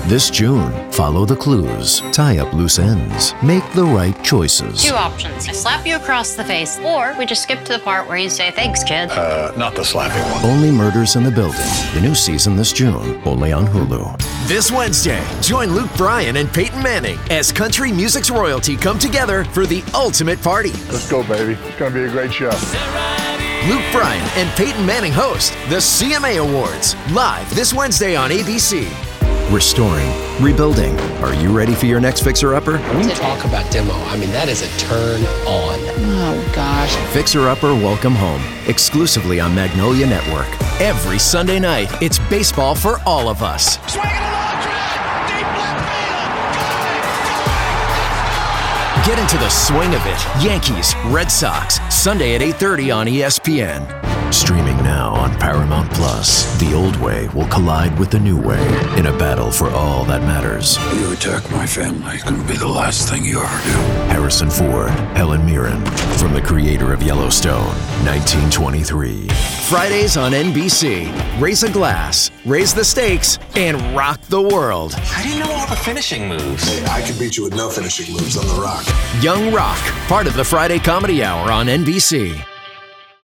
This June, follow the clues, tie up loose ends, make the right choices. Two options. I slap you across the face, or we just skip to the part where you say, thanks, kid. Not the slapping one. Only Murders in the Building. The new season this June, only on Hulu. This Wednesday, join Luke Bryan and Peyton Manning as country music's royalty come together for the ultimate party. Let's go, baby. It's going to be a great show. Luke Bryan and Peyton Manning host the CMA Awards, live this Wednesday on ABC. Restoring, rebuilding. Are you ready for your next fixer-upper? When you talk about demo, I mean, that is a turn on. Oh, gosh. Fixer-upper Welcome Home, exclusively on Magnolia Network. Every Sunday night, it's baseball for all of us. Get into the swing of it. Yankees, Red Sox, Sunday at 8:30 on ESPN. Streaming now on Paramount Plus. The old way will collide with the new way in a battle for all that matters. You attack my family, it's going to be the last thing you ever do. Harrison Ford, Helen Mirren, from the creator of Yellowstone, 1923. Fridays on NBC. Raise a glass, raise the stakes, and rock the world. How do you know all the finishing moves? Hey, I can beat you with no finishing moves on The Rock. Young Rock, part of the Friday Comedy Hour on NBC.